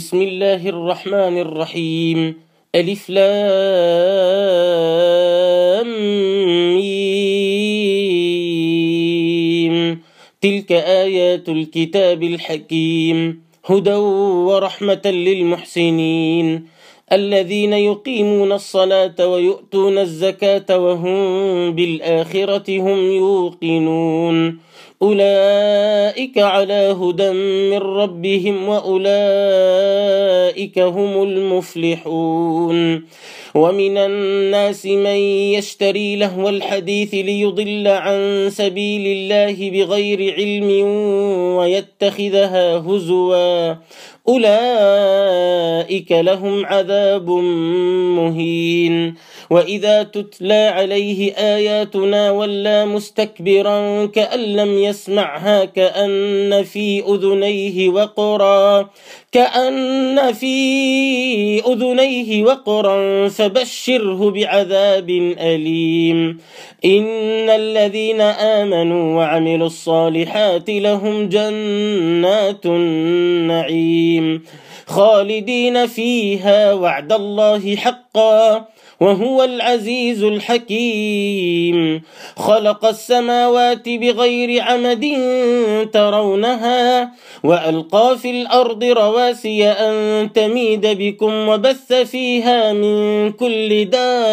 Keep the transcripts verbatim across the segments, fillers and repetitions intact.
بسم الله الرحمن الرحيم. ألف لام ميم. تلك آيات الكتاب الحكيم هدى ورحمة للمحسنين الذين يقيمون الصلاة ويؤتون الزكاة وهم بالآخرة هم يوقنون أولئك على هدى من ربهم وأولئك هم المفلحون. ومن الناس من يشتري لهو الحديث ليضل عن سبيل الله بغير علم ويتخذها هزوا أولئك لهم عذاب مهين. وإذا تتلى عليه آياتنا ولى مستكبرا كأن لم يسمعها كأن في أذنيه وقرا كأن في أذنيه وقرا فبشره بعذاب أليم. إن الذين آمنوا وعملوا الصالحات لهم جنات النعيم خالدين فيها وعد الله حقا وهو العزيز الحكيم. خلق السماوات بغير عمد ترونها وألقى في الأرض رواسي أن تميد بكم وبث فيها من كل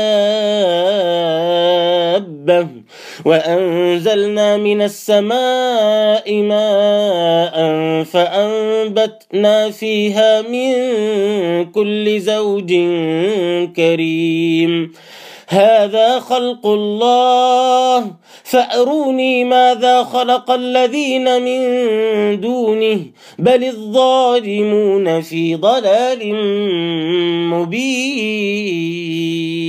دابة وأنزلنا من السماء ماء فأنبتنا فيها من كل زوج كريم. هذا خلق الله فأروني ماذا خلق الذين من دونه بل الظالمون في ضلال مبين.